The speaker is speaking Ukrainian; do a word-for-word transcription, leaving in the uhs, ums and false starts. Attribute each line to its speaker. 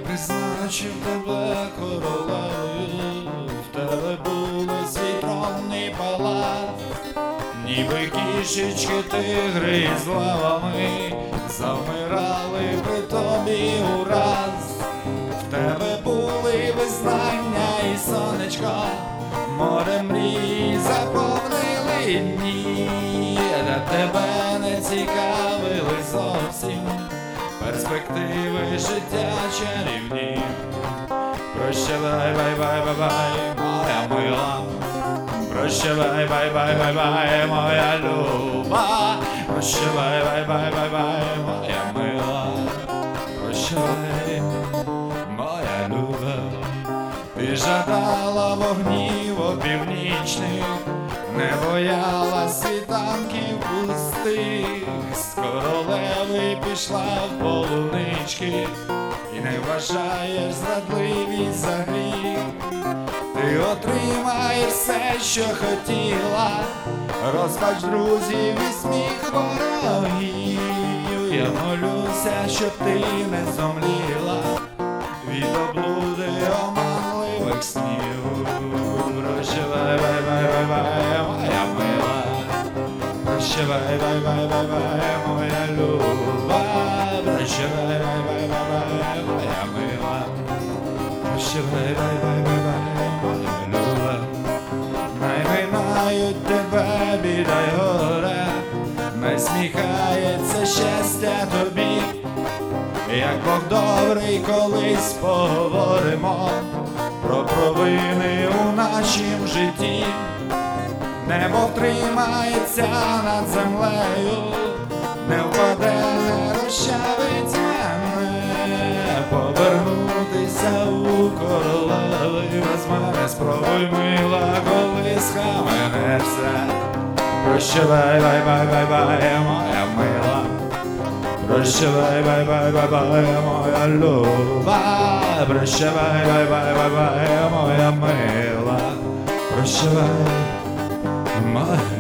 Speaker 1: призначив тебе королевою, в тебе були свій тронний палац, ніби кішечки тигри з лавами завмирали при тобі ураз. В тебе були визнання і сонечко, море мрій заповнили дні, та тебе не цікавили зовсім перспективи життя чарівні. Прощавай, бай, бай, бай, бай, моя мила, прощавай, бай, бай, бай, бай, моя люба, прощавай, бай, бай, бай, бай, моя мила, прощавай, моя люба. Ти жадала вогнів опівнічних, не бояла світанків пустих, з королеви пішла в полунички і не вважаєш зрадливість за гріх. Ти отримаєш все, що хотіла, розпач друзів і сміх ворогів. Я молюся, щоб ти не зомліла від облуди оманливих снів. Прощавай, бай, бай, бай, бай, моя мила, прощавай, бай, бай, бай, бай, моя люба, прощавай, бай, бай, бай, бай, моя мила, прощавай, бай, бай, бай, бай, моя люба. Най минають тебе біда й горе, най сміхається щастя тобі. Як Бог добрий, колись поговоримо про провини у нашім житті. Небо втримається над землею, не впаде, не розчавить мене. Повернутися у королеви без мене спробуй, мила, коли схаменешся. Прощавай, бай, бай, бай, бай, моя мила, прощавай, бай, бай, бай, бай, моя люба, прощавай, бай, бай, бай, бай, моя мила, прощавай, моя